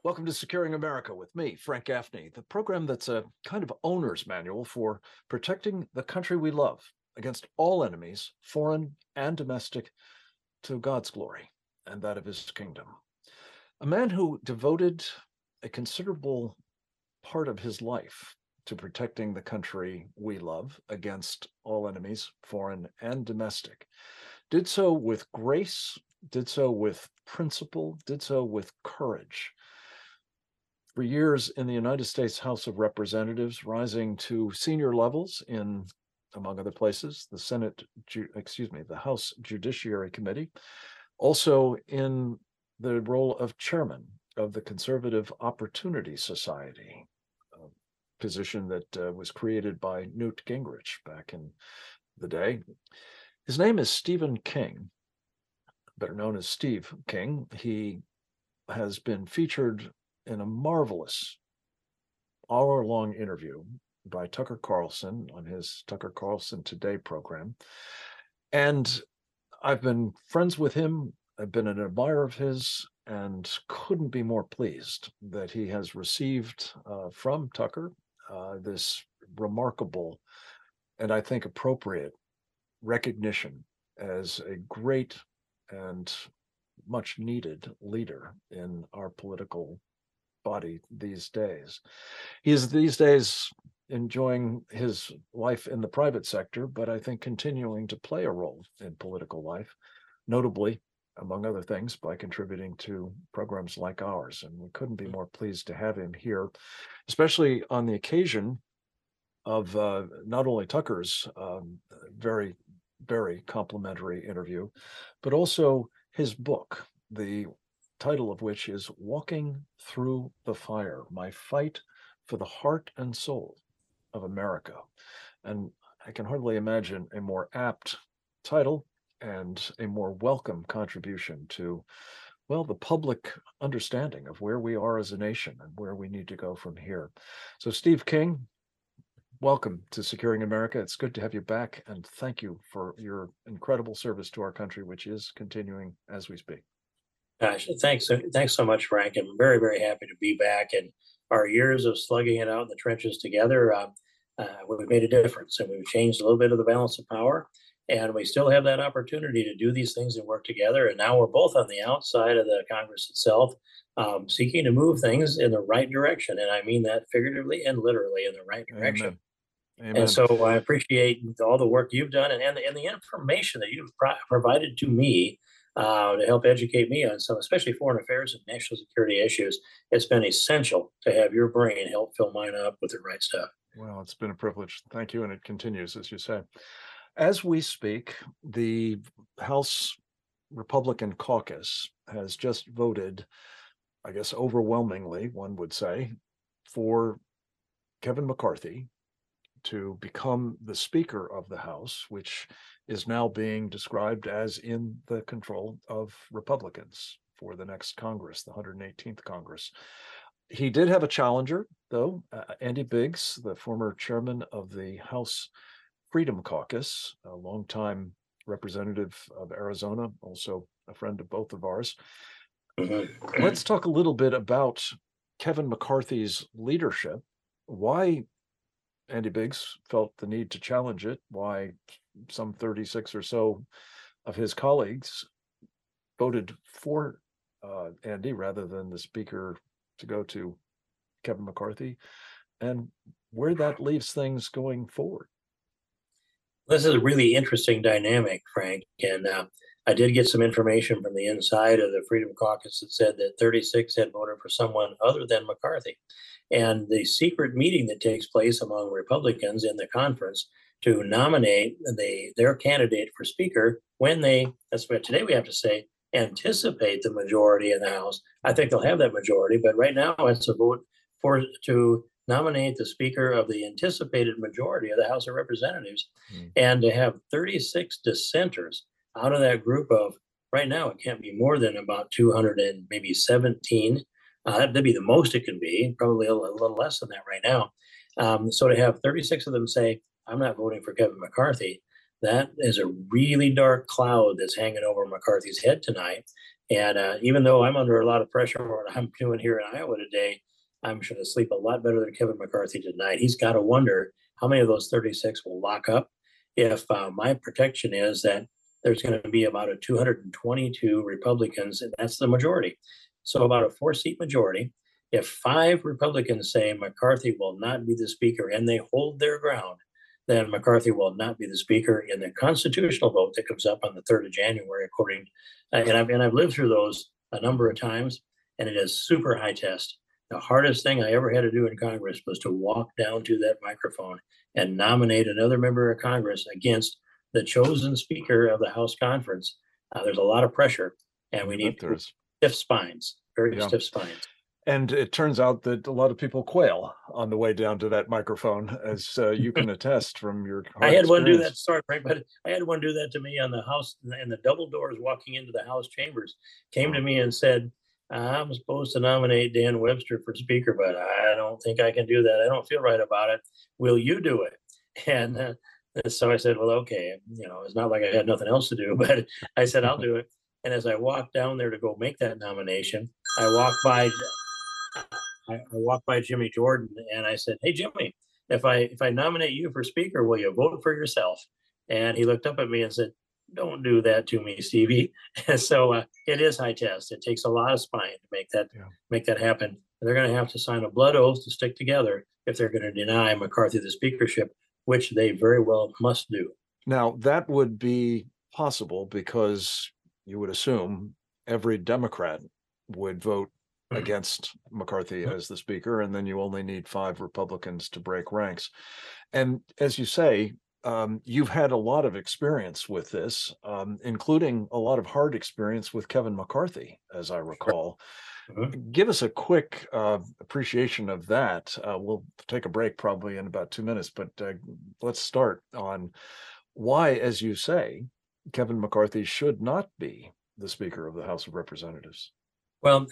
Welcome to Securing America with me, Frank Gaffney, the program that's a kind of owner's manual for protecting the country we love against all enemies, foreign and domestic, to God's glory and that of his kingdom. A man who devoted a considerable part of his life to protecting the country we love against all enemies, foreign and domestic, did so with grace, did so with principle, did so with courage. For years in the United States House of Representatives, rising to senior levels in, among other places, the House Judiciary Committee, also in the role of chairman of the Conservative Opportunity Society, a position that was created by Newt Gingrich back in the day. His name is Stephen King, better known as Steve King. He has been featured in a marvelous hour-long interview by Tucker Carlson on his Tucker Carlson Today program. And I've been friends with him. I've been an admirer of his and couldn't be more pleased that he has received from Tucker this remarkable and I think appropriate recognition as a great and much needed leader in our political body these days. He is these days enjoying his life in the private sector, but I think continuing to play a role in political life, notably, among other things, by contributing to programs like ours. And we couldn't be more pleased to have him here, especially on the occasion of not only Tucker's very, very complimentary interview, but also his book, the title of which is Walking Through the Fire, My Fight for the Heart and Soul of America. And I can hardly imagine a more apt title and a more welcome contribution to, well, the public understanding of where we are as a nation and where we need to go from here. So Steve King, welcome to Securing America. It's good to have you back, and thank you for your incredible service to our country, which is continuing as we speak. Gosh, thanks so much, Frank. I'm very, very happy to be back. And our years of slugging it out in the trenches together, we've made a difference, and we've changed a little bit of the balance of power. And we still have that opportunity to do these things and work together. And now we're both on the outside of the Congress itself, seeking to move things in the right direction. And I mean that figuratively and literally in the right direction. Amen. And Amen. so I appreciate all the work you've done and the information that you've provided to me to help educate me on some, especially foreign affairs and national security issues. It's been essential to have your brain help fill mine up with the right stuff. Well, it's been a privilege. Thank you. And it continues, as you say. As we speak, the House Republican caucus has just voted, I guess overwhelmingly, one would say, for Kevin McCarthy to become the Speaker of the House, which is now being described as in the control of Republicans for the next Congress, the 118th Congress. He did have a challenger, though, Andy Biggs, the former chairman of the House Freedom Caucus, a longtime representative of Arizona, also a friend of both of ours. Let's talk a little bit about Kevin McCarthy's leadership, why Andy Biggs felt the need to challenge it, why some 36 or so of his colleagues voted for Andy rather than the Speaker to go to Kevin McCarthy, and where that leaves things going forward. This is a really interesting dynamic, Frank. And I did get some information from the inside of the Freedom Caucus that said that 36 had voted for someone other than McCarthy. And the secret meeting that takes place among Republicans in the conference to nominate their candidate for Speaker when that's what today we have to say, anticipate the majority in the House. I think they'll have that majority, but right now it's a vote to nominate the Speaker of the anticipated majority of the House of Representatives, and to have 36 dissenters out of that group of, right now it can't be more than about 200 and maybe 17. That'd be the most it can be, probably a little less than that right now. So to have 36 of them say, I'm not voting for Kevin McCarthy, that is a really dark cloud that's hanging over McCarthy's head tonight. And even though I'm under a lot of pressure for what I'm doing here in Iowa today, I'm going to sleep a lot better than Kevin McCarthy tonight. He's got to wonder how many of those 36 will lock up if my protection is that there's going to be about a 222 Republicans, and that's the majority. So about a 4-seat majority. If 5 Republicans say McCarthy will not be the speaker and they hold their ground, then McCarthy will not be the speaker in the constitutional vote that comes up on the 3rd of January, according. And I've lived through those a number of times, and it is super high test. The hardest thing I ever had to do in Congress was to walk down to that microphone and nominate another member of Congress against the chosen speaker of the House conference. There's a lot of pressure, and we need stiff spines, very stiff spines. And it turns out that a lot of people quail on the way down to that microphone, as you can attest from your I had one do that, sorry, Frank, but I had one do that to me on the House, and the double doors walking into the House chambers came to me and said, I'm supposed to nominate Dan Webster for speaker, but I don't think I can do that. I don't feel right about it. Will you do it? And so I said, well, okay. It's not like I had nothing else to do, but I said, I'll do it. And as I walked down there to go make that nomination, I walked by Jimmy Jordan and I said, hey, Jimmy, if I nominate you for speaker, will you vote for yourself? And he looked up at me and said, don't do that to me, Stevie. And so it is high test. It takes a lot of spine to make that happen. And they're going to have to sign a blood oath to stick together if they're going to deny McCarthy the speakership, which they very well must do. Now, that would be possible because you would assume every Democrat would vote against McCarthy as the speaker, and then you only need 5 Republicans to break ranks. And as you say, you've had a lot of experience with this, including a lot of hard experience with Kevin McCarthy, as I recall. Give us a quick appreciation of that. We'll take a break probably in about 2 minutes, but let's start on why, as you say, Kevin McCarthy should not be the Speaker of the House of Representatives. Well,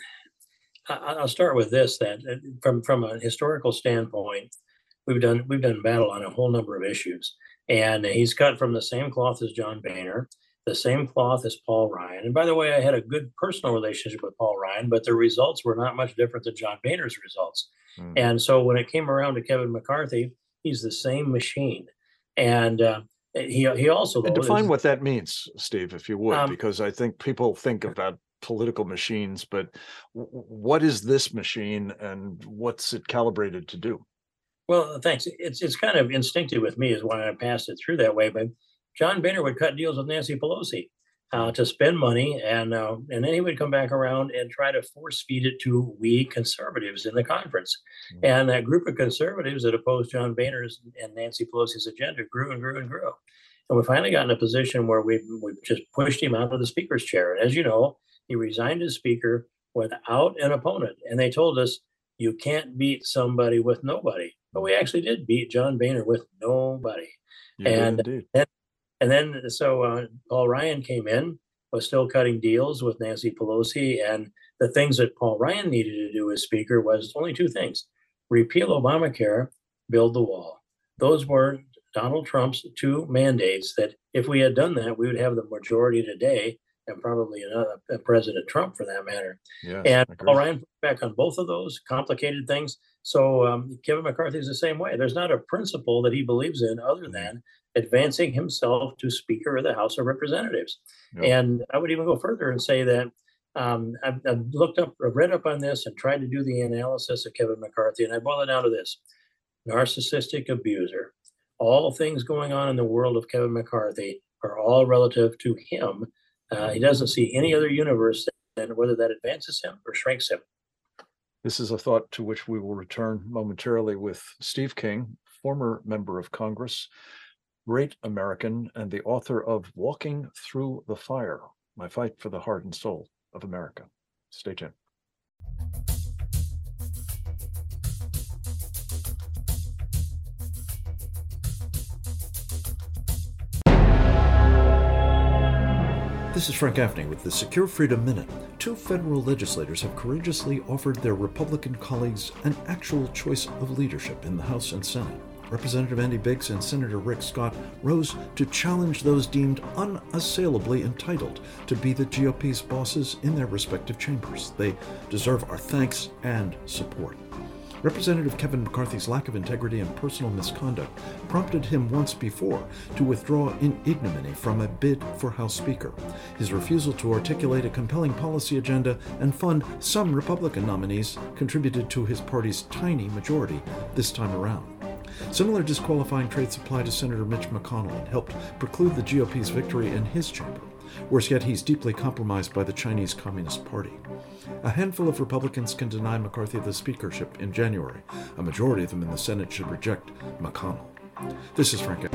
I'll start with this, that from a historical standpoint, we've done battle on a whole number of issues. And he's cut from the same cloth as John Boehner, the same cloth as Paul Ryan. And by the way, I had a good personal relationship with Paul Ryan, but the results were not much different than John Boehner's results. And so when it came around to Kevin McCarthy, he's the same machine. And he also define what that means, Steve, if you would, because I think people think about political machines, but what is this machine and what's it calibrated to do? Well, thanks. It's kind of instinctive with me is why I passed it through that way. But John Boehner would cut deals with Nancy Pelosi to spend money, and then he would come back around and try to force feed it to we conservatives in the conference. And that group of conservatives that opposed John Boehner's and Nancy Pelosi's agenda grew and grew and grew. And we finally got in a position where we just pushed him out of the speaker's chair. And as you know, he resigned as speaker without an opponent. And they told us, you can't beat somebody with nobody. But we actually did beat John Boehner with nobody. So Paul Ryan came in, was still cutting deals with Nancy Pelosi. And the things that Paul Ryan needed to do as speaker was only 2 things: repeal Obamacare, build the wall. Those were Donald Trump's 2 mandates that if we had done that, we would have the majority today, and probably another President Trump for that matter. Yes, and Paul Ryan put back on both of those complicated things. So Kevin McCarthy is the same way. There's not a principle that he believes in other than advancing himself to Speaker of the House of Representatives. And I would even go further and say that I've read up on this and tried to do the analysis of Kevin McCarthy, and I boil it down to this: narcissistic abuser. All things going on in the world of Kevin McCarthy are all relative to him. He doesn't see any other universe than whether that advances him or shrinks him. This is a thought to which we will return momentarily with Steve King, former member of Congress, great American, and the author of Walking Through the Fire, My Fight for the Heart and Soul of America. Stay tuned. This is Frank Gaffney with the Secure Freedom Minute. 2 federal legislators have courageously offered their Republican colleagues an actual choice of leadership in the House and Senate. Representative Andy Biggs and Senator Rick Scott rose to challenge those deemed unassailably entitled to be the GOP's bosses in their respective chambers. They deserve our thanks and support. Representative Kevin McCarthy's lack of integrity and personal misconduct prompted him once before to withdraw in ignominy from a bid for House Speaker. His refusal to articulate a compelling policy agenda and fund some Republican nominees contributed to his party's tiny majority this time around. Similar disqualifying traits apply to Senator Mitch McConnell and helped preclude the GOP's victory in his chamber. Worse yet, he's deeply compromised by the Chinese Communist Party. A handful of Republicans can deny McCarthy the speakership in January. A majority of them in the Senate should reject McConnell. This is Frank.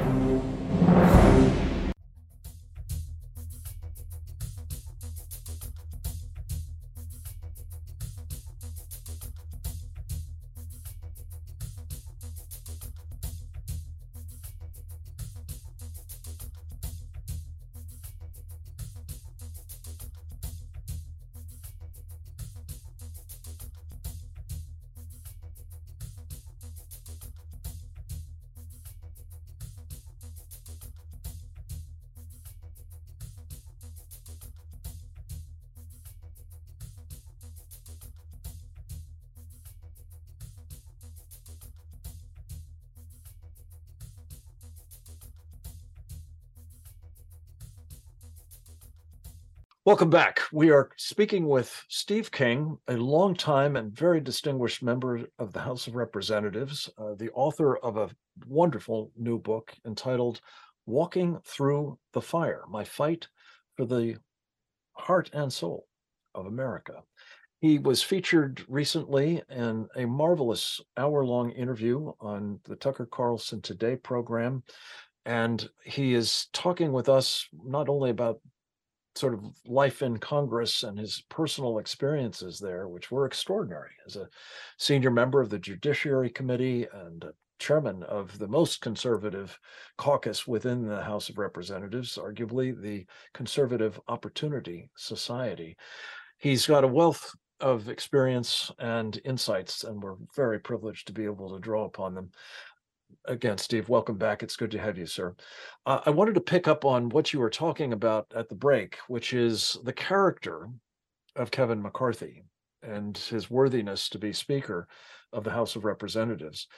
Welcome back. We are speaking with Steve King, a longtime and very distinguished member of the House of Representatives, the author of a wonderful new book entitled Walking Through the Fire, My Fight for the Heart and Soul of America. He was featured recently in a marvelous hour-long interview on the Tucker Carlson Today program, and he is talking with us not only about sort of life in Congress and his personal experiences there, which were extraordinary as a senior member of the Judiciary Committee and chairman of the most conservative caucus within the House of Representatives, arguably the Conservative Opportunity Society. He's got a wealth of experience and insights, and we're very privileged to be able to draw upon them. Again, Steve, welcome back. It's good to have you, sir. I wanted to pick up on what you were talking about at the break, which is the character of Kevin McCarthy and his worthiness to be Speaker of the House of Representatives.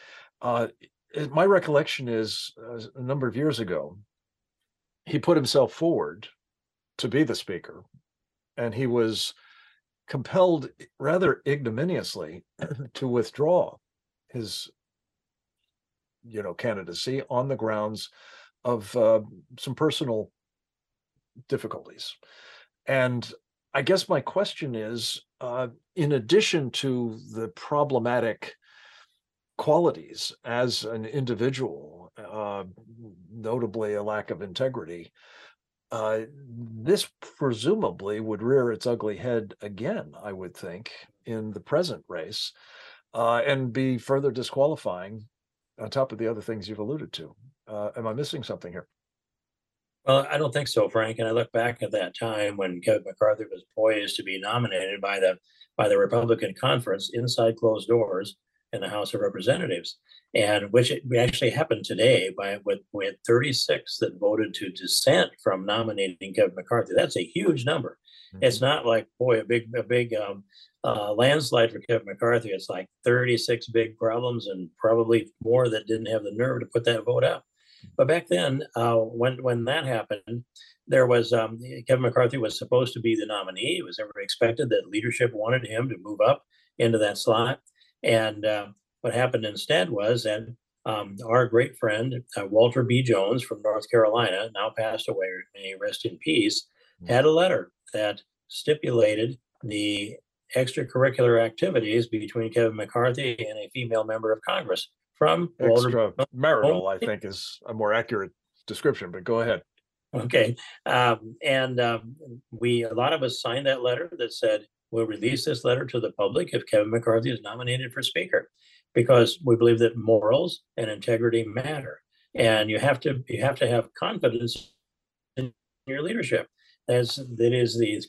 My recollection is a number of years ago, he put himself forward to be the Speaker, and he was compelled rather ignominiously to withdraw his candidacy on the grounds of some personal difficulties. And I guess my question is, in addition to the problematic qualities as an individual, notably a lack of integrity, this presumably would rear its ugly head again, I would think, in the present race, and be further disqualifying on top of the other things you've alluded to. Am I missing something here? Well, I don't think so, Frank. And I look back at that time when Kevin McCarthy was poised to be nominated by the Republican conference inside closed doors in the House of Representatives, and which actually happened today with 36 that voted to dissent from nominating Kevin McCarthy. That's a huge number. Mm-hmm. It's not like, boy, a big landslide for Kevin McCarthy. It's like 36 big problems and probably more that didn't have the nerve to put that vote out. But back then, when that happened, there was Kevin McCarthy was supposed to be the nominee. It was ever expected that leadership wanted him to move up into that slot. And what happened instead was that our great friend, Walter B. Jones from North Carolina, now passed away, may he rest in peace, had a letter that stipulated the extracurricular activities between Kevin McCarthy and a female member of Congress from extramarital, I think is a more accurate description, but go ahead. Okay. A lot of us signed that letter that said, we'll release this letter to the public if Kevin McCarthy is nominated for Speaker, because we believe that morals and integrity matter. And you have to have confidence in your leadership. That is the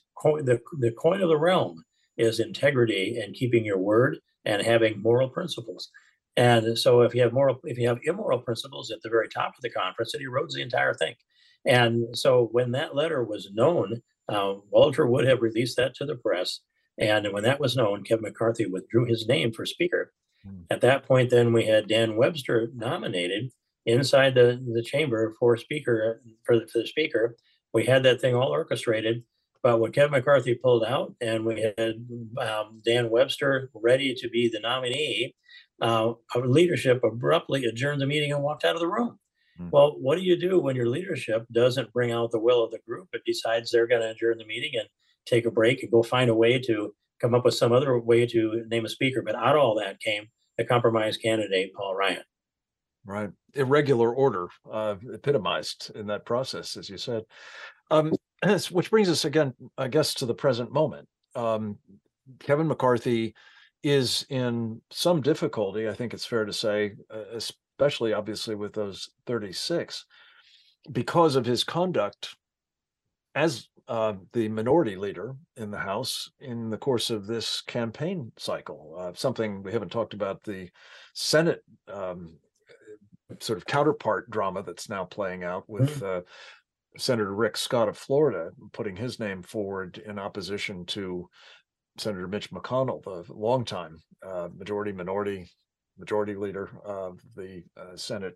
coin of the realm is integrity and keeping your word and having moral principles. And so if you have immoral principles at the very top of the conference, it erodes the entire thing. And so when that letter was known, Walter would have released that to the press. And when that was known, Kevin McCarthy withdrew his name for speaker. At that point, then we had Dan Webster nominated inside the chamber for speaker for the speaker. We had that thing all orchestrated. But when Kevin McCarthy pulled out and we had Dan Webster ready to be the nominee, our leadership abruptly adjourned the meeting and walked out of the room. Well, what do you do when your leadership doesn't bring out the will of the group, but decides they're going to adjourn the meeting and take a break and go find a way to come up with some other way to name a speaker? But out of all that came the compromise candidate, Paul Ryan. Right. Irregular order epitomized in that process, as you said. Which brings us again, I guess, to the present moment. Kevin McCarthy is in some difficulty, I think it's fair to say, especially obviously with those 36, because of his conduct as the minority leader in the House in the course of this campaign cycle. Something we haven't talked about, the Senate sort of counterpart drama that's now playing out with Senator Rick Scott of Florida putting his name forward in opposition to Senator Mitch McConnell, the longtime majority leader of the Senate.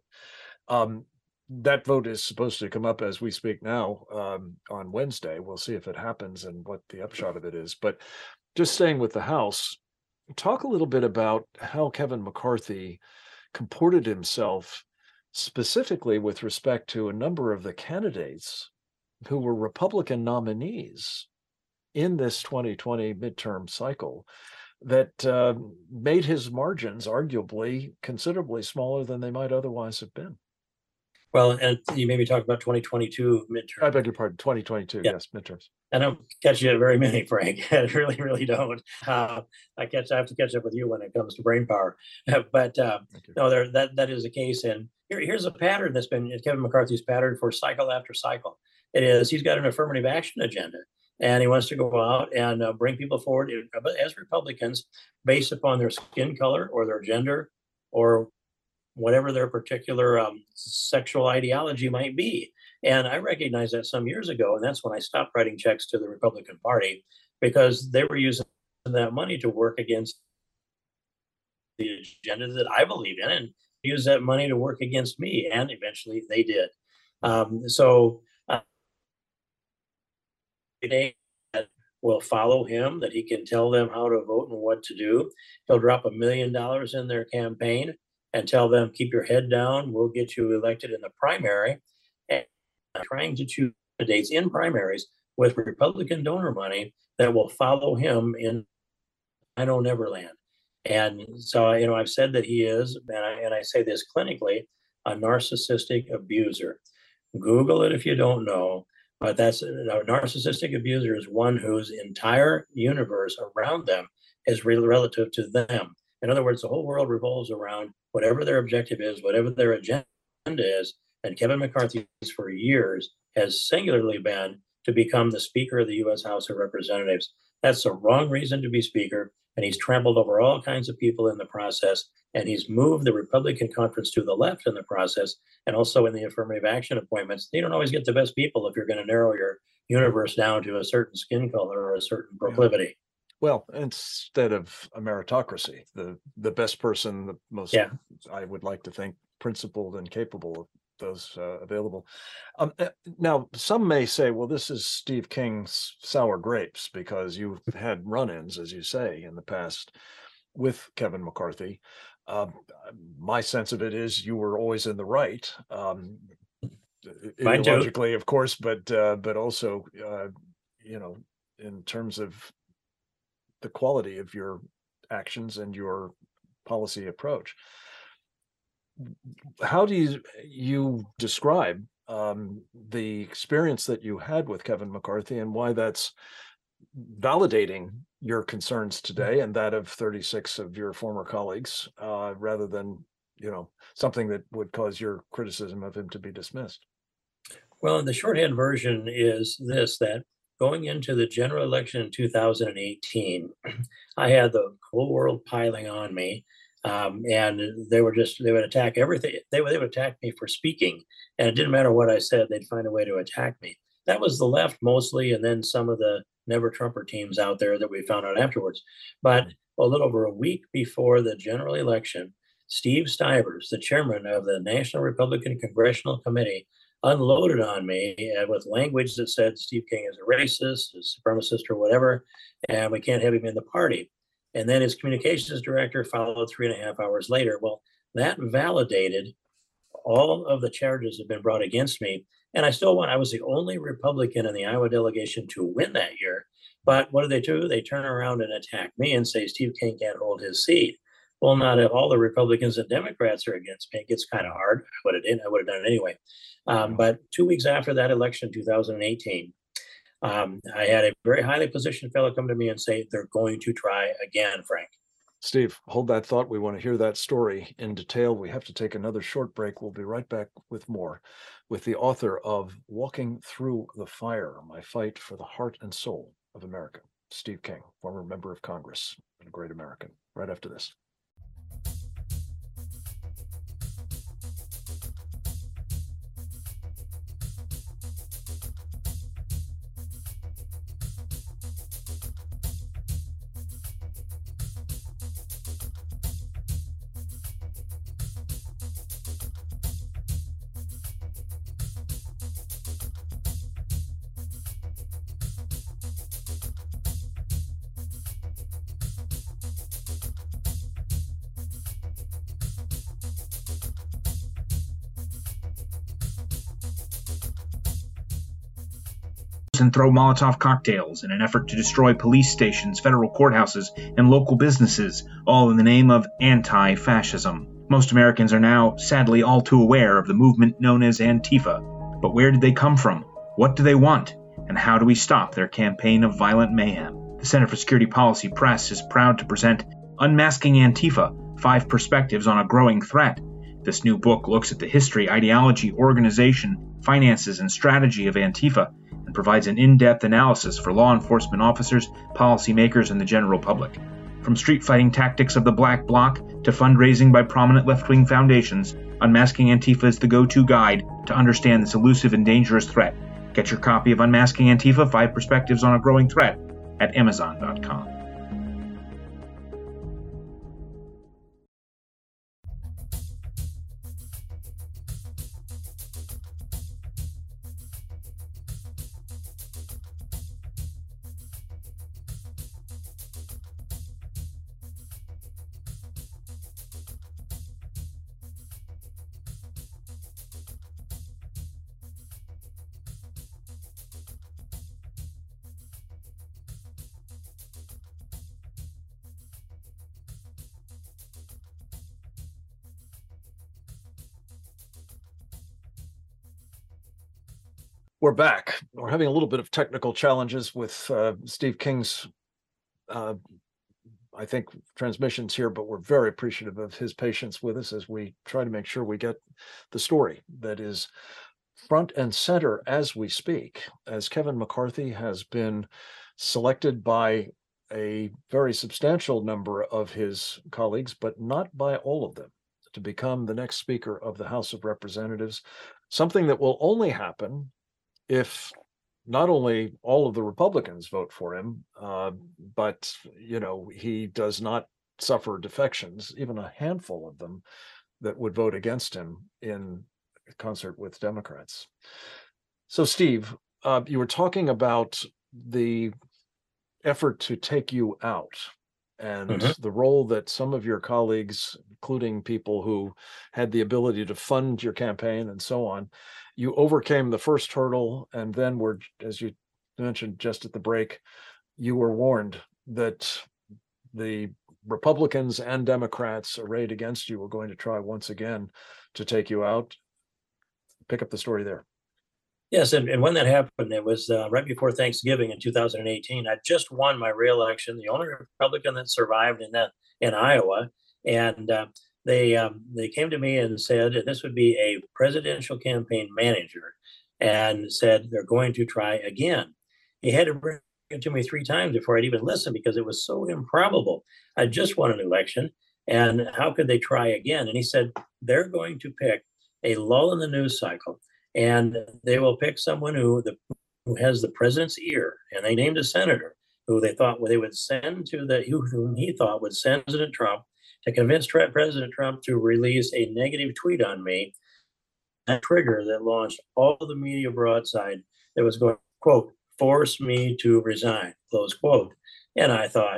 That vote is supposed to come up as we speak now on Wednesday. We'll see if it happens and what the upshot of it is. But just staying with the House, talk a little bit about how Kevin McCarthy comported himself specifically with respect to a number of the candidates who were Republican nominees in this 2020 midterm cycle that made his margins arguably considerably smaller than they might otherwise have been. Well, and you maybe talk about 2022 midterm. I beg your pardon, 2022, yeah. Yes, midterms. I don't catch you at very many, Frank. I really don't. I have to catch up with you when it comes to brain power. But no, that is the case. And here's a pattern that's been Kevin McCarthy's pattern for cycle after cycle. It is he's got an affirmative action agenda, and he wants to go out and bring people forward as Republicans based upon their skin color or their gender or whatever their particular sexual ideology might be. And I recognized that some years ago, and that's when I stopped writing checks to the Republican Party, because they were using that money to work against the agenda that I believe in and use that money to work against me. And eventually they did. They will follow him, that he can tell them how to vote and what to do. He'll drop $1 million in their campaign and tell them, keep your head down, we'll get you elected in the primary. And trying to choose candidates in primaries with Republican donor money that will follow him in I Know Neverland. And so, I've said that he is, and I say this clinically, a narcissistic abuser. Google it if you don't know, but that's a narcissistic abuser is one whose entire universe around them is really relative to them. In other words, the whole world revolves around whatever their objective is, whatever their agenda is. And Kevin McCarthy, for years, has singularly been to become the Speaker of the U.S. House of Representatives. That's the wrong reason to be Speaker, and he's trampled over all kinds of people in the process, and he's moved the Republican conference to the left in the process, and also in the affirmative action appointments. You don't always get the best people if you're going to narrow your universe down to a certain skin color or a certain proclivity. Well, instead of a meritocracy, the best person, the most, I would like to think, principled and capable of those available. Now, some may say, well, this is Steve King's sour grapes because you've had run-ins, as you say, in the past with Kevin McCarthy. My sense of it is you were always in the right, ideologically, of course, but also, in terms of the quality of your actions and your policy approach. How do you describe the experience that you had with Kevin McCarthy and why that's validating your concerns today and that of 36 of your former colleagues, rather than, something that would cause your criticism of him to be dismissed? Well, the shorthand version is this, that going into the general election in 2018, I had the whole world piling on me. And they would attack everything. They would attack me for speaking, and it didn't matter what I said, they'd find a way to attack me. That was the left mostly, and then some of the Never Trumper teams out there that we found out afterwards. But a little over a week before the general election, Steve Stivers, the chairman of the National Republican Congressional Committee, unloaded on me with language that said Steve King is a racist, a supremacist, or whatever, and we can't have him in the party. And then his communications director followed 3.5 hours later. Well, that validated all of the charges that have been brought against me. And I still won. I was the only Republican in the Iowa delegation to win that year. But what do? They turn around and attack me and say Steve King can't hold his seat. Well, not if all the Republicans and Democrats are against me. It gets kind of hard. I would have done it anyway. But 2 weeks after that election, 2018, I had a very highly positioned fellow come to me and say they're going to try again, Frank. Steve, hold that thought. We want to hear that story in detail. We have to take another short break. We'll be right back with more with the author of Walking Through the Fire, My Fight for the Heart and Soul of America, Steve King, former member of Congress and a great American, right after this. And throw Molotov cocktails in an effort to destroy police stations, federal courthouses, and local businesses, all in the name of anti-fascism. Most Americans are now, sadly, all too aware of the movement known as Antifa. But where did they come from? What do they want? And how do we stop their campaign of violent mayhem? The Center for Security Policy Press is proud to present Unmasking Antifa, 5 Perspectives on a Growing Threat. This new book looks at the history, ideology, organization, finances, and strategy of Antifa, and provides an in-depth analysis for law enforcement officers, policymakers, and the general public. From street fighting tactics of the Black Bloc to fundraising by prominent left-wing foundations, Unmasking Antifa is the go-to guide to understand this elusive and dangerous threat. Get your copy of Unmasking Antifa, 5 Perspectives on a Growing Threat at Amazon.com. We're back. We're having a little bit of technical challenges with Steve King's, I think, transmissions here, but we're very appreciative of his patience with us as we try to make sure we get the story that is front and center as we speak, as Kevin McCarthy has been selected by a very substantial number of his colleagues, but not by all of them, to become the next Speaker of the House of Representatives, something that will only happen if not only all of the Republicans vote for him, but, he does not suffer defections, even a handful of them that would vote against him in concert with Democrats. So, Steve, you were talking about the effort to take you out and the role that some of your colleagues, including people who had the ability to fund your campaign and so on, you overcame the first hurdle, and then were, as you mentioned just at the break, you were warned that the Republicans and Democrats arrayed against you were going to try once again to take you out. Pick up the story there. Yes, and when that happened, it was right before Thanksgiving in 2018. I just won my re-election, the only Republican that survived in Iowa, and they came to me and said this would be a presidential campaign manager, and said they're going to try again. He had to bring it to me 3 times before I'd even listen because it was so improbable. I just won an election. And how could they try again? And he said, they're going to pick a lull in the news cycle, and they will pick someone who has the president's ear. And they named a senator who they thought they would send to whom he thought would send President Trump to convince President Trump to release a negative tweet on me, a trigger that launched all of the media broadside that was going, quote, force me to resign, close quote. And I thought,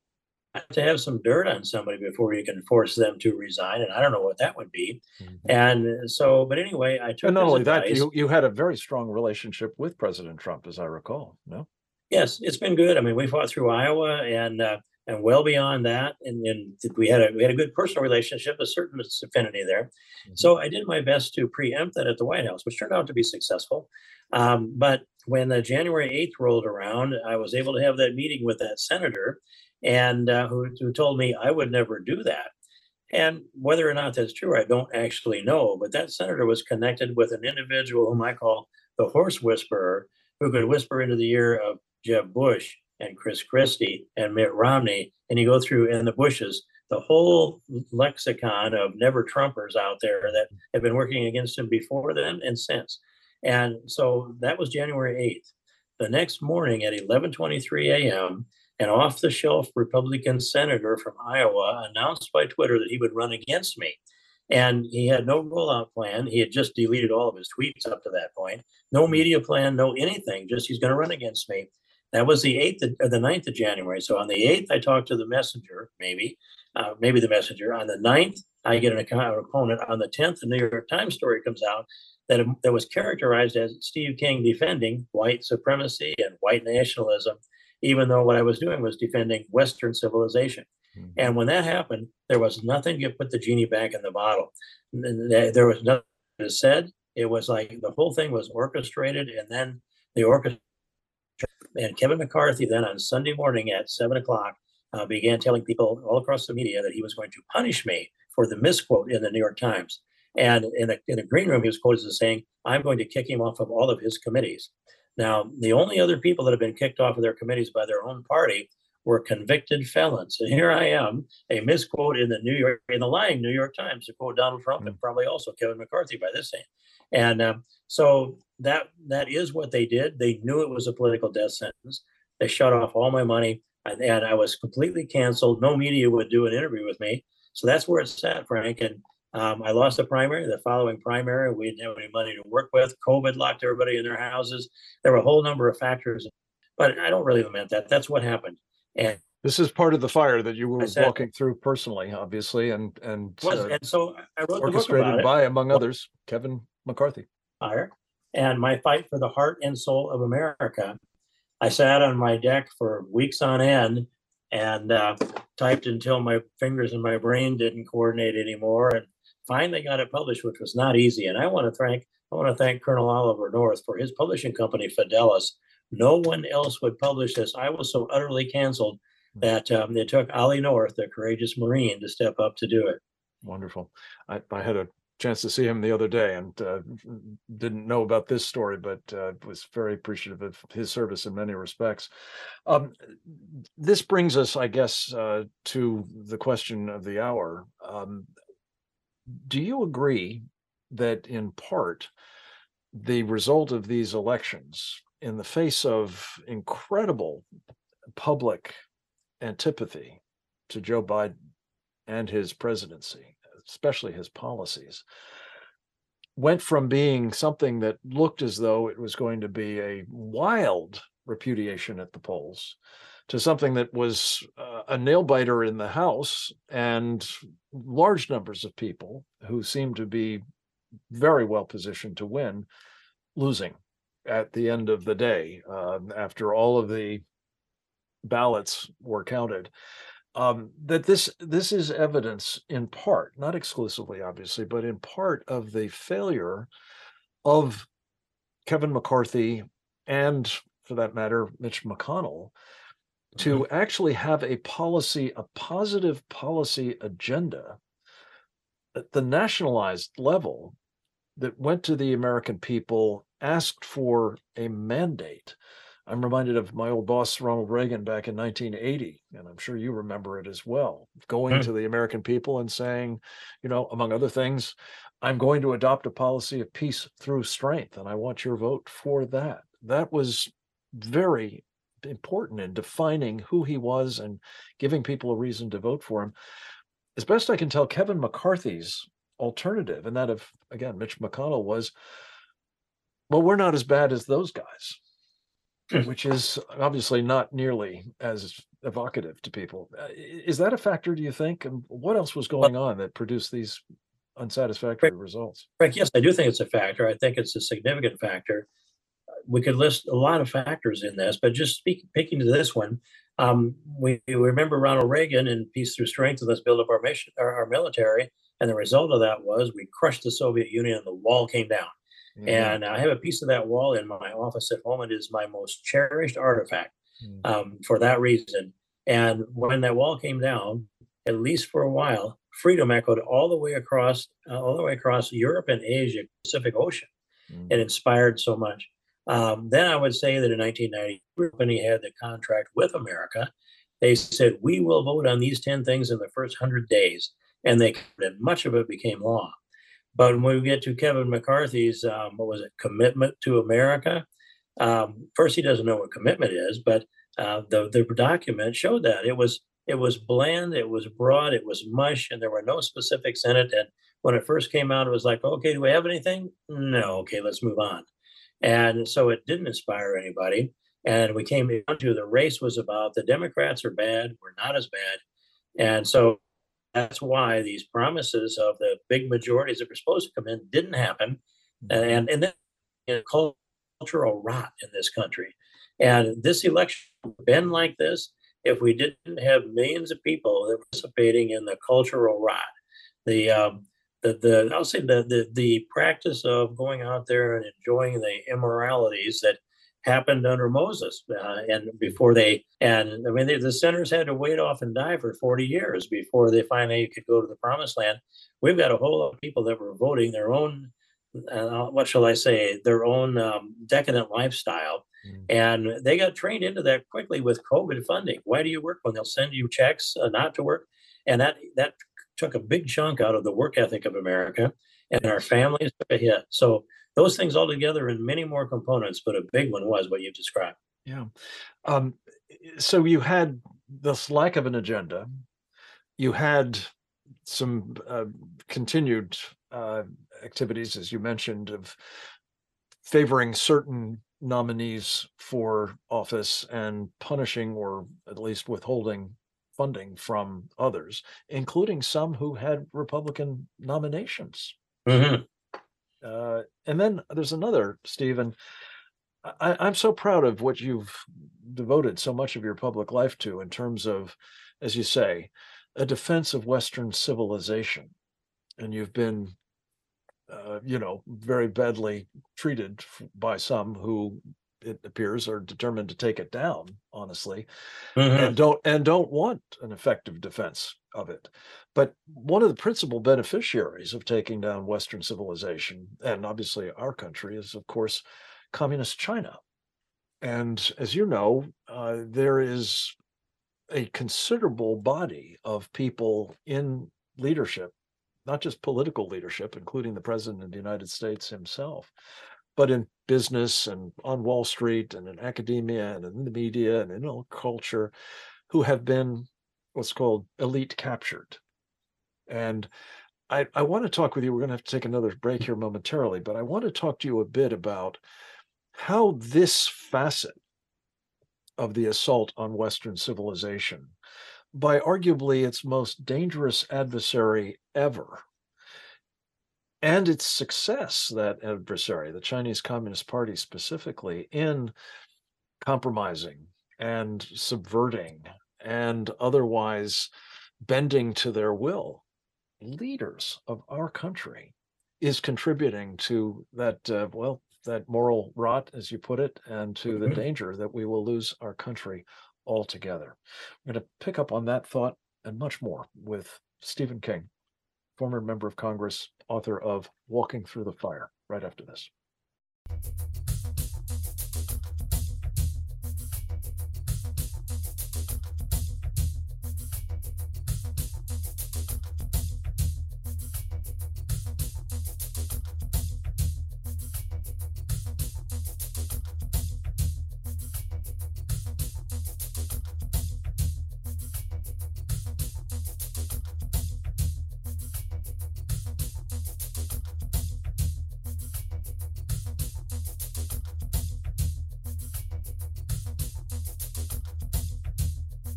to have some dirt on somebody before you can force them to resign, and I don't know what that would be. Mm-hmm. And so, but anyway, I took. And not only that, you had a very strong relationship with President Trump, as I recall. No. Yes, it's been good. I mean, we fought through Iowa, and well beyond that, and we had a good personal relationship, a certain affinity there. Mm-hmm. So I did my best to preempt that at the White House, which turned out to be successful. But when the January 8th rolled around, I was able to have that meeting with that senator, and who told me I would never do that. And whether or not that's true, I don't actually know. But that senator was connected with an individual whom I call the horse whisperer, who could whisper into the ear of Jeb Bush and Chris Christie and Mitt Romney. And you go through in the Bushes, the whole lexicon of never Trumpers out there that have been working against him before then and since. And so that was January 8th. The next morning at 11:23 a.m., an off-the-shelf Republican senator from Iowa announced by Twitter that he would run against me. And he had no rollout plan. He had just deleted all of his tweets up to that point. No media plan, no anything, just he's going to run against me. That was the 9th of January. So on the 8th, I talked to the messenger, maybe the messenger. On the 9th, I get an opponent. On the 10th, the New York Times story comes out that was characterized as Steve King defending white supremacy and white nationalism, even though what I was doing was defending Western civilization. Mm-hmm. And when that happened, there was nothing to put the genie back in the bottle. There was nothing to said. It was like the whole thing was orchestrated, and then the orchestra and Kevin McCarthy then on Sunday morning at 7:00 began telling people all across the media that he was going to punish me for the misquote in the New York Times. And in the green room, he was quoted as saying, I'm going to kick him off of all of his committees. Now, the only other people that have been kicked off of their committees by their own party were convicted felons. And here I am, a misquote in the lying New York Times to quote Donald Trump, and probably also Kevin McCarthy by this saying. And so that is what they did. They knew it was a political death sentence. They shut off all my money, and I was completely canceled. No media would do an interview with me. So that's where it's at, Frank. And I lost the primary. The following primary, we didn't have any money to work with. COVID locked everybody in their houses. There were a whole number of factors, but I don't really lament that. That's what happened. And this is part of the fire that you were walking through personally, obviously, and so I wrote orchestrated the book about it. by, among others, Kevin McCarthy. Fire and my fight for the heart and soul of America. I sat on my deck for weeks on end and typed until my fingers and my brain didn't coordinate anymore, and finally got it published, which was not easy. And I want to thank Colonel Oliver North for his publishing company, Fidelis. No one else would publish this. I was so utterly canceled that it took Ollie North, the courageous Marine, to step up to do it. Wonderful. I had a chance to see him the other day and didn't know about this story, but was very appreciative of his service in many respects. This brings us, I guess, to the question of the hour. Do you agree that in part the result of these elections, in the face of incredible public antipathy to Joe Biden and his presidency, especially his policies, went from being something that looked as though it was going to be a wild repudiation at the polls to something that was a nail-biter in the House, and large numbers of people who seemed to be very well positioned to win, losing at the end of the day after all of the ballots were counted? That this is evidence in part, not exclusively, obviously, but in part of the failure of Kevin McCarthy and, for that matter, Mitch McConnell, to actually have a positive policy agenda at the nationalized level that went to the American people, asked for a mandate I'm reminded of my old boss, Ronald Reagan, back in 1980, and I'm sure you remember it as well, going to the American people and saying, among other things, I'm going to adopt a policy of peace through strength, and I want your vote for that. That was very important in defining who he was and giving people a reason to vote for him. As best I can tell, Kevin McCarthy's alternative, and that of, again, Mitch McConnell, was, well, we're not as bad as those guys, which is obviously not nearly as evocative to people. Is that a factor, do you think? And what else was going on that produced these unsatisfactory results? Frank, yes, I do think it's a factor. I think it's a significant factor. We could list a lot of factors in this, but just speaking to this one, we remember Ronald Reagan and Peace Through Strength, and let's build up our military. And the result of that was we crushed the Soviet Union and the wall came down. Mm-hmm. And I have a piece of that wall in my office at home. It is my most cherished artifact for that reason. And when that wall came down, at least for a while, freedom echoed all the way across Europe and Asia, Pacific Ocean. Mm-hmm. It inspired so much. Then I would say that in 1990, the company had the contract with America. They said, we will vote on these 10 things in the first 100 days. And much of it became law. But when we get to Kevin McCarthy's, commitment to America, first, he doesn't know what commitment is, but the document showed that. It was bland, it was broad, it was mush, and there were no specifics in it. And when it first came out, it was like, okay, do we have anything? No, okay, let's move on. And so it didn't inspire anybody. And we came down to the race was about the Democrats are bad, we're not as bad. And so that's why these promises of the big majorities that were supposed to come in didn't happen. And then cultural rot in this country. And this election would have been like this if we didn't have millions of people that were participating in the cultural rot. I'll say the practice of going out there and enjoying the immoralities that happened under Moses, and the sinners had to wait off and die for 40 years before they finally could go to the promised land. We've got a whole lot of people that were voting their own, their own decadent lifestyle. And they got trained into that quickly with COVID funding. Why do you work when they'll send you checks not to work? And that took a big chunk out of the work ethic of America, and our families took a hit. So those things all together and many more components, but a big one was what you described. Yeah. So you had this lack of an agenda. You had some continued activities, as you mentioned, of favoring certain nominees for office and punishing or at least withholding funding from others, including some who had Republican nominations. Mm-hmm. And then there's another, Stephen. I'm so proud of what you've devoted so much of your public life to in terms of, as you say, a defense of Western civilization. And you've been, very badly treated by some who, it appears, are determined to take it down, honestly, and don't want an effective defense of it. But one of the principal beneficiaries of taking down Western civilization, and obviously our country, is, of course, communist China. And as you know, there is a considerable body of people in leadership, not just political leadership, including the President of the United States himself, but in business and on Wall Street and in academia and in the media and in culture, who have been what's called elite captured. And I want to talk with you. We're going to have to take another break here momentarily, but I want to talk to you a bit about how this facet of the assault on Western civilization, by arguably its most dangerous adversary ever, and its success, that adversary, the Chinese Communist Party specifically, in compromising and subverting and otherwise bending to their will leaders of our country, is contributing to that, that moral rot, as you put it, and to the danger that we will lose our country altogether. I'm going to pick up on that thought and much more with Stephen King, former member of Congress, author of Walking Through the Fire, right after this.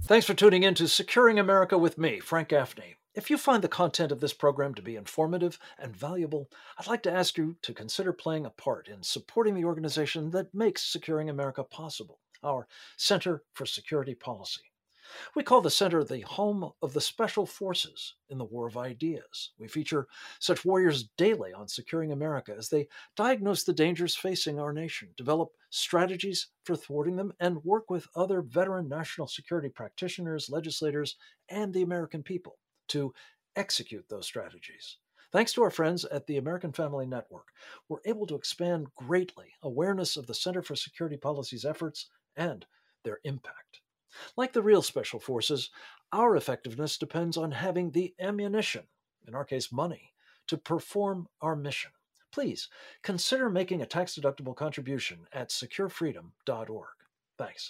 Thanks for tuning in to Securing America with me, Frank Gaffney. If you find the content of this program to be informative and valuable, I'd like to ask you to consider playing a part in supporting the organization that makes Securing America possible, our Center for Security Policy. We call the Center the home of the Special Forces in the War of Ideas. We feature such warriors daily on Securing America as they diagnose the dangers facing our nation, develop strategies for thwarting them, and work with other veteran national security practitioners, legislators, and the American people to execute those strategies. Thanks to our friends at the American Family Network, we're able to expand greatly awareness of the Center for Security Policy's efforts and their impact. Like the real special forces, our effectiveness depends on having the ammunition, in our case money, to perform our mission. Please consider making a tax-deductible contribution at securefreedom.org. Thanks.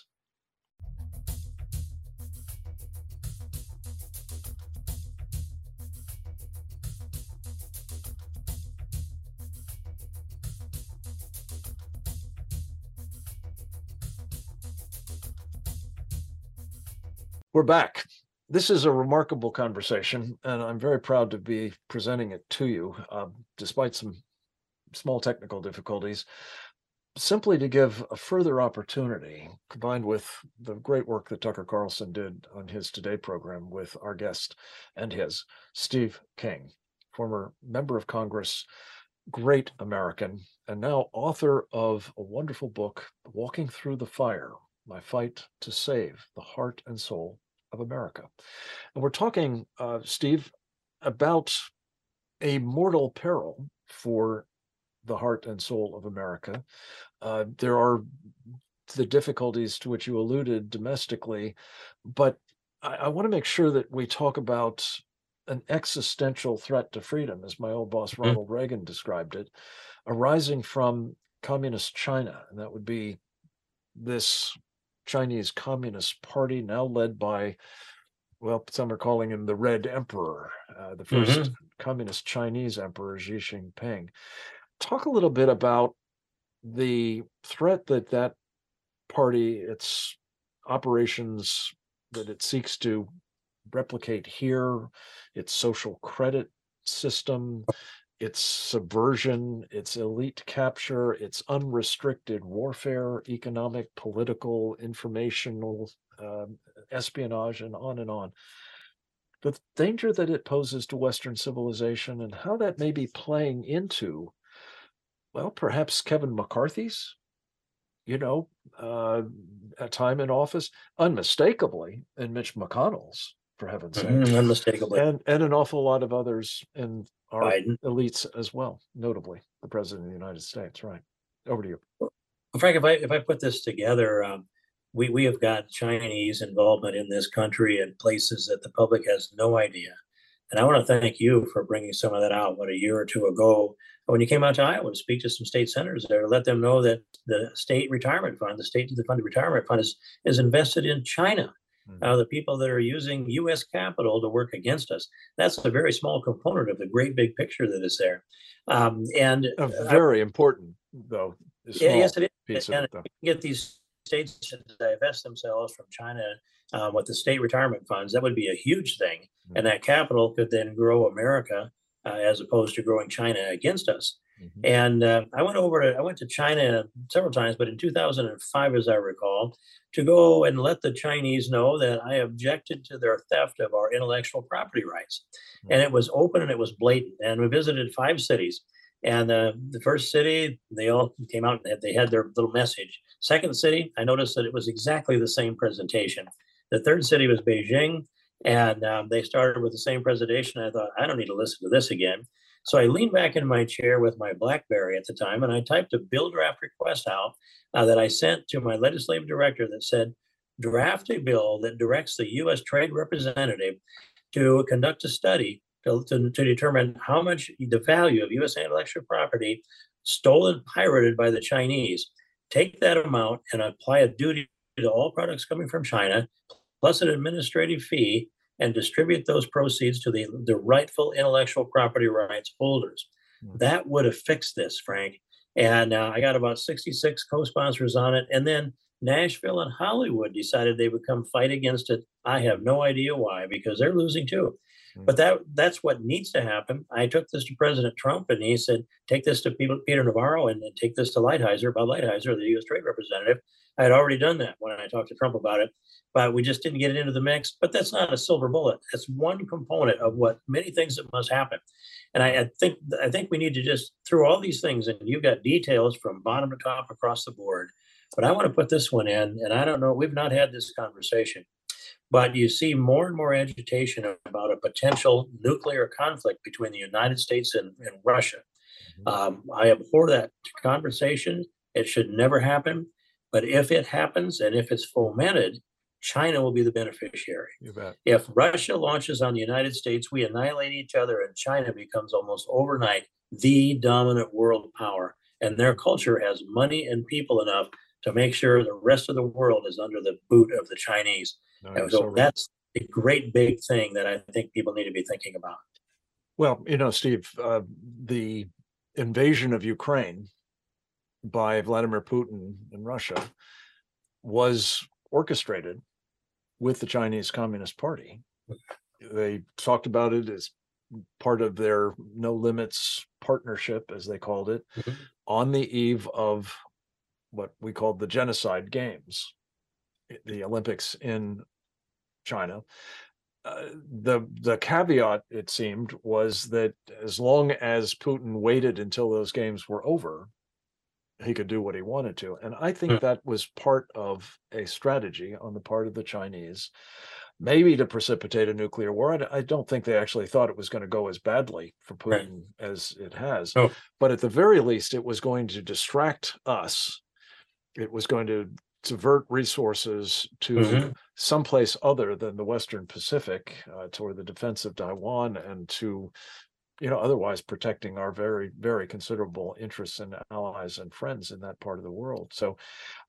We're back. This is a remarkable conversation, and I'm very proud to be presenting it to you, despite some small technical difficulties, simply to give a further opportunity, combined with the great work that Tucker Carlson did on his Today program with our guest and his, Steve King, former member of Congress, great American, and now author of a wonderful book, Walking Through the Fire, My Fight to Save the Heart and Soul of America. And we're talking, Steve, about a mortal peril for the heart and soul of America. There are the difficulties to which you alluded domestically, but I want to make sure that we talk about an existential threat to freedom, as my old boss Ronald Reagan described it, arising from communist China. And that would be this Chinese Communist Party, now led by, well, some are calling him the Red Emperor, the first communist Chinese emperor, Xi Jinping. Talk a little bit about the threat that that party, its operations that it seeks to replicate here, its social credit system, its subversion, its elite capture, its unrestricted warfare, economic, political, informational, espionage, and on and on. The danger that it poses to Western civilization and how that may be playing into, well, perhaps Kevin McCarthy's, a time in office, unmistakably, and Mitch McConnell's, for heaven's sake, unmistakably, and an awful lot of others in our Biden. elites as well, notably the President of the United States. Right. Over to you. Well, Frank, if I put this together, we have got Chinese involvement in this country in places that the public has no idea. And I want to thank you for bringing some of that out, a year or two ago, when you came out to Iowa to speak to some state senators there, to let them know that the state retirement fund, the state-funded retirement fund is invested in China. The people that are using U.S. capital to work against us. That's a very small component of the great big picture that is there. And very important, though. Yes, it is. And if you can get these states to divest themselves from China with the state retirement funds, that would be a huge thing. And that capital could then grow America as opposed to growing China against us. And I went to China several times, but in 2005, as I recall, to go and let the Chinese know that I objected to their theft of our intellectual property rights. And it was open and it was blatant. And we visited 5 cities. And the first city, they all came out and they had their little message. Second city, I noticed that it was exactly the same presentation. The third city was Beijing. And they started with the same presentation. I thought, I don't need to listen to this again. So I leaned back in my chair with my BlackBerry at the time, and I typed a bill draft request out that I sent to my legislative director that said, draft a bill that directs the U.S. Trade Representative to conduct a study to determine how much the value of U.S. intellectual property stolen, pirated by the Chinese. Take that amount and apply a duty to all products coming from China, plus an administrative fee, and distribute those proceeds to the rightful intellectual property rights holders. That would have fixed this, Frank. And I got about 66 co-sponsors on it. And then Nashville and Hollywood decided they would come fight against it. I have no idea why, because they're losing too. But that's what needs to happen. I took this to President Trump, and he said, "Take this to Peter Navarro, and take this to Lighthizer, Bob Lighthizer, the U.S. Trade Representative." I had already done that when I talked to Trump about it, but we just didn't get it into the mix. But that's not a silver bullet. That's one component of what many things that must happen. And I think we need to just through all these things, and you've got details from bottom to top across the board. But I want to put this one in, and I don't know, we've not had this conversation, but you see more and more agitation about a potential nuclear conflict between the United States and Russia. I abhor that conversation. It should never happen. But if it happens and if it's fomented, China will be the beneficiary. You bet. If Russia launches on the United States, we annihilate each other, and China becomes almost overnight the dominant world power. And their culture has money and people enough to make sure the rest of the world is under the boot of the Chinese. And so that's a great big thing that I think people need to be thinking about. Well, Steve, the invasion of Ukraine by Vladimir Putin and Russia was orchestrated with the Chinese Communist Party. They talked about it as part of their no limits partnership, as they called it, on the eve of what we called the Genocide Games, the Olympics in China. The caveat, it seemed, was that as long as Putin waited until those games were over, he could do what he wanted to. And I think that was part of a strategy on the part of the Chinese, maybe to precipitate a nuclear war. I don't think they actually thought it was going to go as badly for Putin as it has. But at the very least, it was going to distract us. It was going to divert resources to someplace other than the Western Pacific, toward the defense of Taiwan, and to, otherwise protecting our very, very considerable interests and allies and friends in that part of the world. So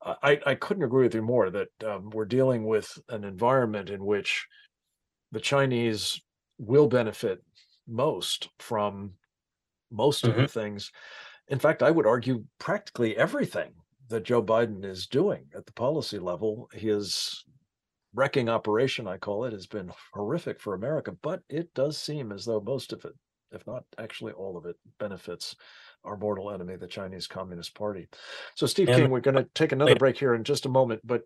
I couldn't agree with you more that we're dealing with an environment in which the Chinese will benefit most from most of the things. In fact, I would argue practically everything that Joe Biden is doing at the policy level. His wrecking operation, I call it, has been horrific for America, but it does seem as though most of it, if not actually all of it, benefits our mortal enemy, the Chinese Communist Party. So, Steve King, we're going to take another break here in just a moment, but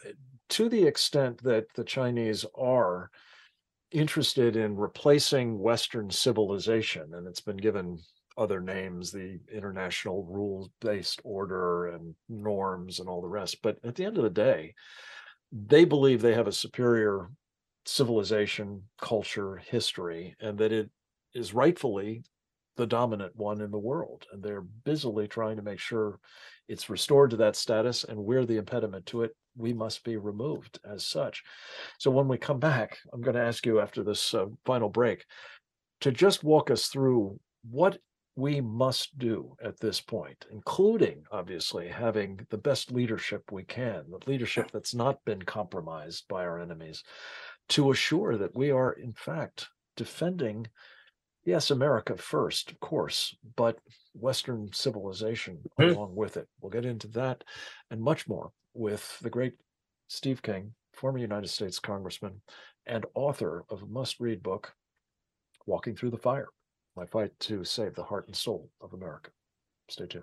to the extent that the Chinese are interested in replacing Western civilization, and it's been given other names, the international rules-based order and norms and all the rest. But at the end of the day, they believe they have a superior civilization, culture, history, and that it is rightfully the dominant one in the world. And they're busily trying to make sure it's restored to that status, and we're the impediment to it. We must be removed as such. So when we come back, I'm going to ask you after this final break to just walk us through what we must do at this point, including obviously having the best leadership we can, the leadership that's not been compromised by our enemies, to assure that we are in fact defending, yes, America first, of course, but Western civilization along with it. We'll get into that and much more with the great Steve King, former United States Congressman and author of a must-read book, Walking Through the Fire: My Fight to Save the Heart and Soul of America. Stay tuned.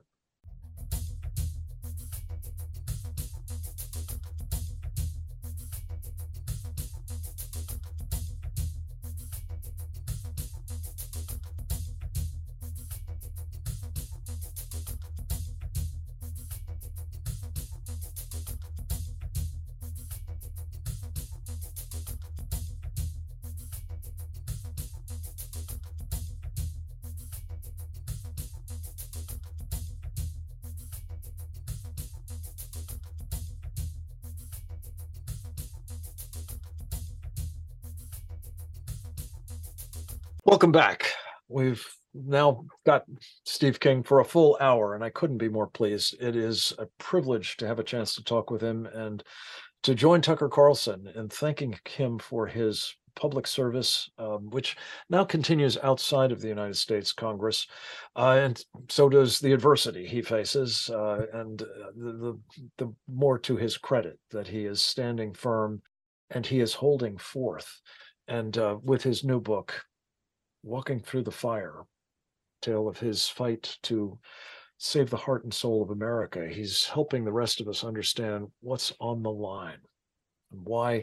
Welcome back. We've now got Steve King for a full hour, and I couldn't be more pleased. It is a privilege to have a chance to talk with him and to join Tucker Carlson in thanking him for his public service, which now continues outside of the United States Congress, and so does the adversity he faces, and the more to his credit that he is standing firm and he is holding forth. And with his new book, Walking Through the Fire, tale of his fight to save the heart and soul of America, he's helping the rest of us understand what's on the line and why,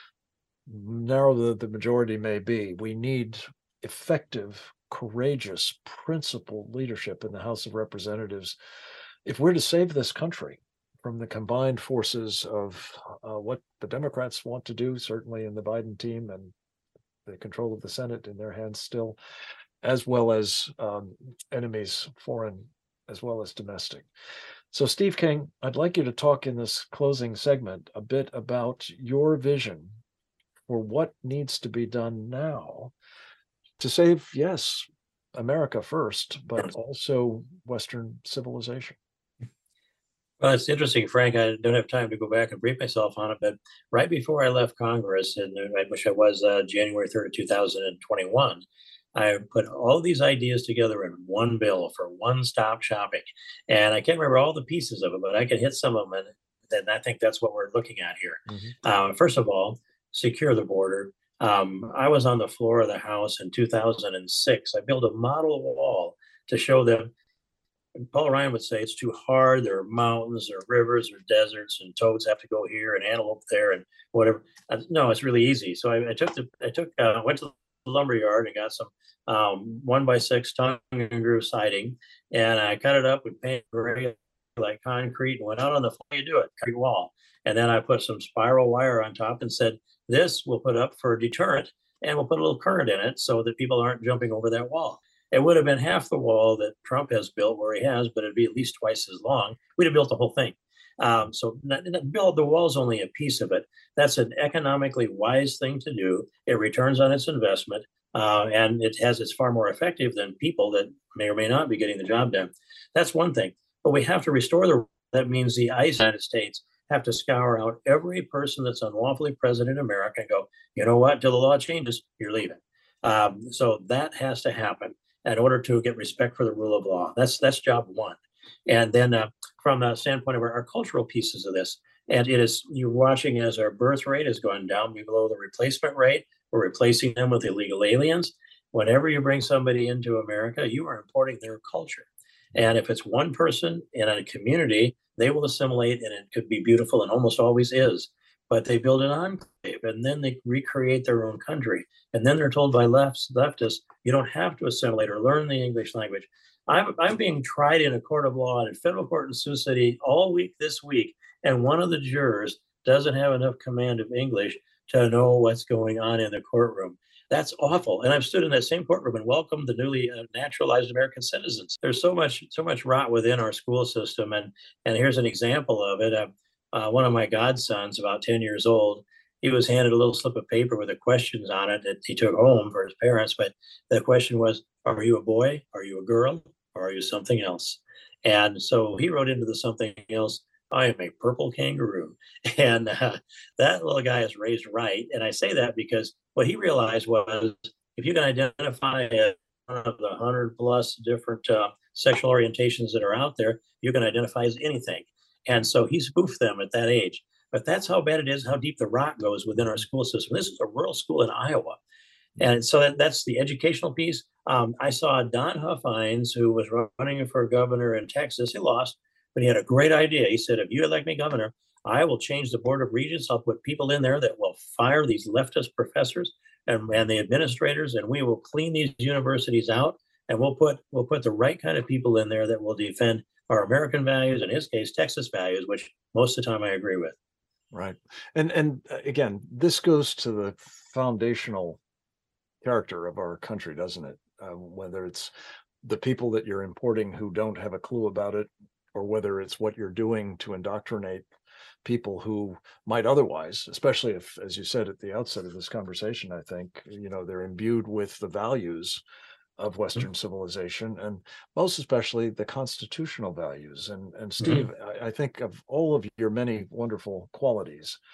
narrow the majority may be, we need effective, courageous, principled leadership in the House of Representatives if we're to save this country from the combined forces of what the Democrats want to do, certainly in the Biden team, and the control of the Senate in their hands still, as well as enemies, foreign as well as domestic. So, Steve King, I'd like you to talk in this closing segment a bit about your vision for what needs to be done now to save, yes, America first, but also Western civilization. Well, it's interesting, Frank. I don't have time to go back and brief myself on it, but right before I left Congress, and I wish I was January 3rd, 2021, I put all these ideas together in one bill for one-stop shopping. And I can't remember all the pieces of it, but I can hit some of them, and then I think that's what we're looking at here. First of all, secure the border. I was on the floor of the House in 2006. I built a model wall to show them. Paul Ryan would say it's too hard. There are mountains, there are rivers, there are deserts, and toads have to go here, and antelope there, and whatever. No, it's really easy. So I went to the lumber yard and got some 1x6 tongue and groove siding, and I cut it up with paint gray like concrete and went out on the floor. You do it, concrete wall, and then I put some spiral wire on top and said, "This we'll put up for a deterrent, and we'll put a little current in it so that people aren't jumping over that wall." It would have been half the wall that Trump has built where he has, but it'd be at least twice as long. We'd have built the whole thing. So build the wall is only a piece of it. That's an economically wise thing to do. It returns on its investment, and it's far more effective than people that may or may not be getting the job done. That's one thing. But we have to restore that means the ICE United States have to scour out every person that's unlawfully present in America and go, you know what, till the law changes, you're leaving. So that has to happen in order to get respect for the rule of law. That's job one. And then from the standpoint of our cultural pieces of this, and you're watching as our birth rate has gone down below the replacement rate. We're replacing them with illegal aliens. Whenever you bring somebody into America, you are importing their culture. And if it's one person in a community, they will assimilate, and it could be beautiful, and almost always is. But they build an enclave, and then they recreate their own country. And then they're told by leftists, you don't have to assimilate or learn the English language. I'm being tried in a court of law in a federal court in Sioux City all week this week, and one of the jurors doesn't have enough command of English to know what's going on in the courtroom. That's awful. And I've stood in that same courtroom and welcomed the newly naturalized American citizens. There's so much rot within our school system, and here's an example of it. One of my godsons, about 10 years old, he was handed a little slip of paper with the questions on it that he took home for his parents. But the question was, are you a boy? Are you a girl? Or are you something else? And so he wrote into the something else, I am a purple kangaroo. And that little guy is raised right. And I say that because what he realized was if you can identify one of the 100+ different sexual orientations that are out there, you can identify as anything. And so he spoofed them at that age. But that's how bad it is, how deep the rot goes within our school system. This is a rural school in Iowa. And so that's the educational piece. I saw Don Huffines, who was running for governor in Texas. He lost, but he had a great idea. He said, if you elect me governor, I will change the Board of Regents. I'll put people in there that will fire these leftist professors and the administrators, and we will clean these universities out, and we'll put the right kind of people in there that will defend our American values, in his case, Texas values, which most of the time I agree with. Right. And again, this goes to the foundational character of our country, doesn't it? Whether it's the people that you're importing who don't have a clue about it, or whether it's what you're doing to indoctrinate people who might otherwise, especially if, as you said at the outset of this conversation, I think, they're imbued with the values of Western civilization, and most especially the constitutional values. And Steve, I think of all of your many wonderful qualities,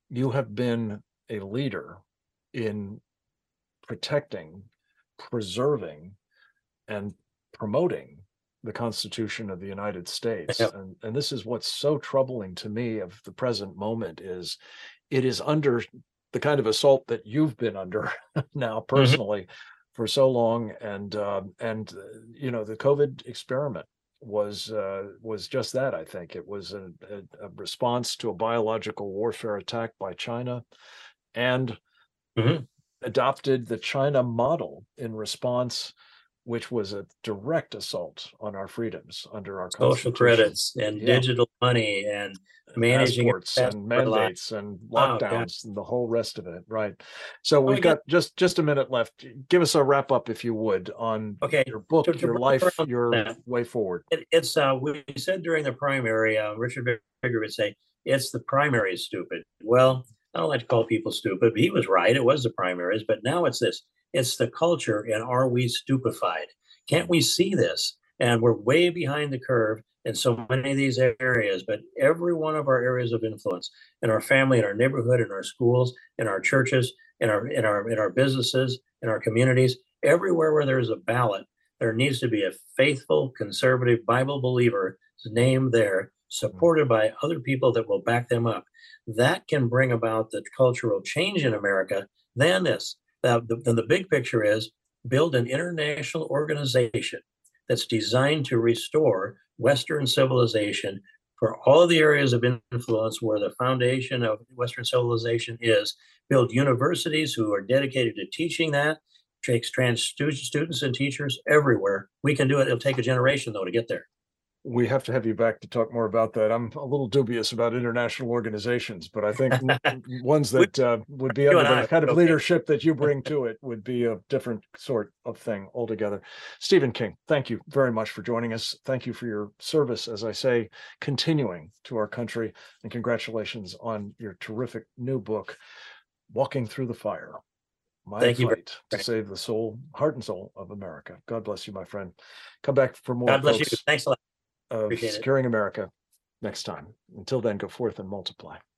you have been a leader in protecting, preserving, and promoting the Constitution of the United States. Yep. And this is what's so troubling to me of the present moment is it is under the kind of assault that you've been under now personally for so long. And you know, the COVID experiment was just that. I think it was a response to a biological warfare attack by China, and adopted the China model in response, which was a direct assault on our freedoms under our social credits and digital money and managing passports and mandates and lockdowns and the whole rest of it. Right. So we've got just a minute left. Give us a wrap up, if you would, on your book, your life, your way forward. It's we said during the primary, Richard Bigger would say, it's the primary is stupid. Well, I don't like to call people stupid, but he was right. It was the primaries, but now it's this. It's the culture, and are we stupefied? Can't we see this? And we're way behind the curve in so many of these areas, but every one of our areas of influence, in our family, in our neighborhood, in our schools, in our churches, in our businesses, in our communities, everywhere where there's a ballot, there needs to be a faithful, conservative Bible believer's name there, supported by other people that will back them up. That can bring about the cultural change in America. Then the big picture is build an international organization that's designed to restore Western civilization for all the areas of influence where the foundation of Western civilization is. Build universities who are dedicated to teaching that, takes trans students and teachers everywhere. We can do it. It'll take a generation, though, to get there. We have to have you back to talk more about that. I'm a little dubious about international organizations, but I think ones that would be under the kind of leadership that you bring to it would be a different sort of thing altogether. Stephen King, thank you very much for joining us. Thank you for your service, as I say, continuing to our country, and congratulations on your terrific new book, Walking Through the Fire. My fight to save the soul, heart and soul of America. God bless you, my friend. Come back for more. God bless you. Thanks a lot. Of Securing America next time. Until then, go forth and multiply.